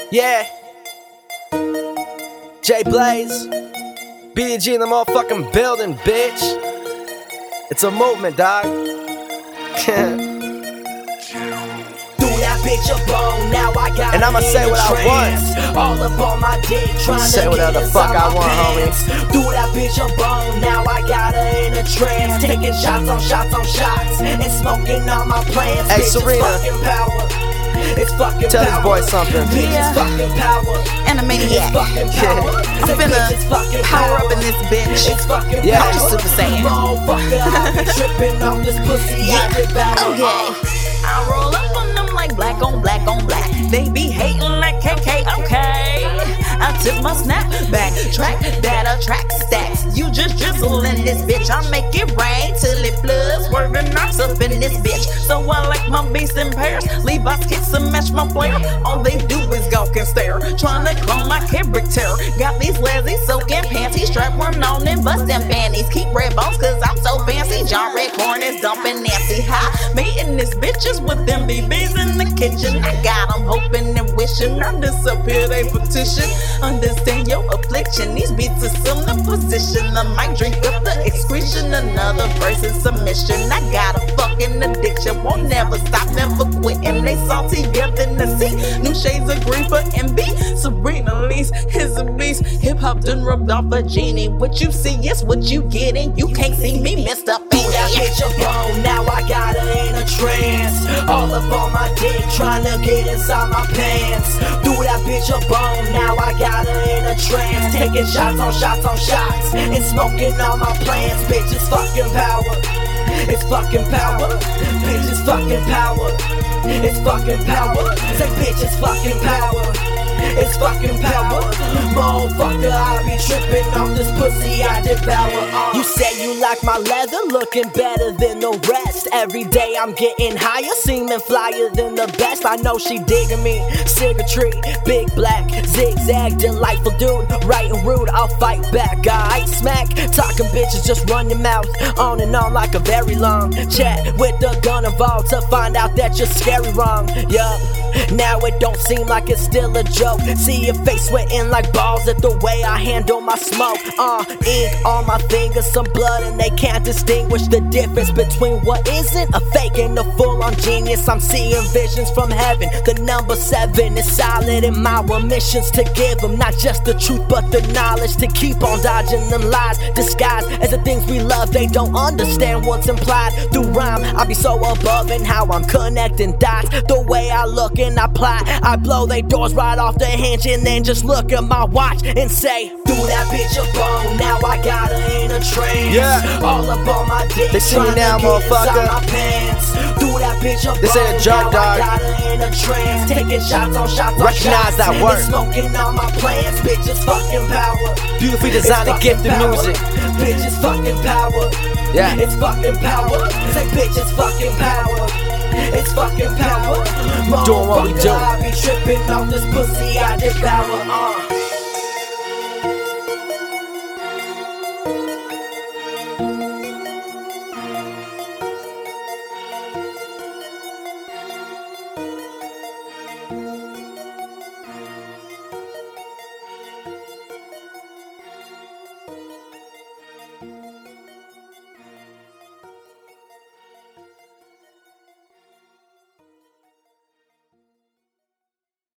Yeah. J Blaze. BDG in the motherfucking building, bitch. It's a movement, dog. Bitch up on, now I got and I'ma say what I want. All up on my dick, trying to say whatever the fuck I want, homie. Do that bitch up on, now I got her in a trance. Taking shots on shots on shots and smoking all my plans. Hey, bitch, Serena. it's fucking power. It's fucking Tell power. this boy something. Bitch, it's fucking power. And a maniac. It's fucking power. I'm finna power up in this bitch. It's fucking Yeah. power. I'm just Super Saiyan. Motherfucker, I be tripping off this pussy. I devour. Okay. I roll up on them like black on black on black. They be hating like KK, okay. I took my snap back, track that attract stacks. You just drizzle in this bitch, I make it rain till it floods. Swerving knocks up in this bitch. So I like my beast in pairs. Levi's kicks and match my player. All they do is gawk and stare, trying to clone my character. Got these lazy soaking panties, strap one on and bust them panties. Keep red balls cause I'm so fancy. John Red Corn is dumping Nancy high. Meeting this bitches with them BBs in the kitchen. I got them hoping and wishing I disappear, they petition. Understand your affliction, these beats assume the position. I might drink up the excretion, another person's submission. I got a fucking addiction, won't never stop, never quit. And they saltier than the sea, new shades of green for MB. Serena Lee's is a beast, hip hop done rubbed off a genie. What you see is what you get, and you can't see me, Mr. Do that bitch up on, now I got her in a trance. All up on my dick, trying to get inside my pants. Do that bitch up on, now I got her in a trance. Taking shots on shots on shots and smoking all my plans. Bitch, it's fucking power. It's fucking power. Bitch, it's fucking power. It's fucking power. Say bitch, it's fucking power. It's fucking power. Motherfucker, I be tripping on this pussy I devour. You say you like my leather, looking better than the rest. Every day I'm getting higher, seeming flyer than the best. I know she digging me. Cigarette, big black, zigzag, delightful dude. Right and rude, I'll fight back. I smack, talking bitches, just run your mouth. On and on like a very long chat with the gun involved to find out that you're scary wrong. Yup. Now it don't seem like it's still a joke. See your face sweating like balls at the way I handle my smoke. Ink on my fingers, some blood, and they can't distinguish the difference between what isn't a fake and a full-on genius. I'm seeing visions from heaven. The number 7 is solid in my omissions to give them not just the truth but the knowledge to keep on dodging them lies disguised as the things we love. They don't understand what's implied through rhyme. I be so above in how I'm connecting dots. The way I look and I plot, I blow they doors right off the hinge and then just look at my watch and say, do that bitch up on, now I got her in a trance. Yeah. All up on my dick, They see me now, motherfucker. my pants. Do that bitch up This ain't a joke, now dog. I got her in a trance. Taking shots on shots on Recognize shots that word. and smoking all my plans. Bitch, it's fucking power. Beautifully designed and It's gifted fucking power. music. Bitch, it's fucking power. Yeah. It's fucking power. Say bitch, it's fucking power. It's fucking power. Doing what we do. I be tripping off this pussy I devour.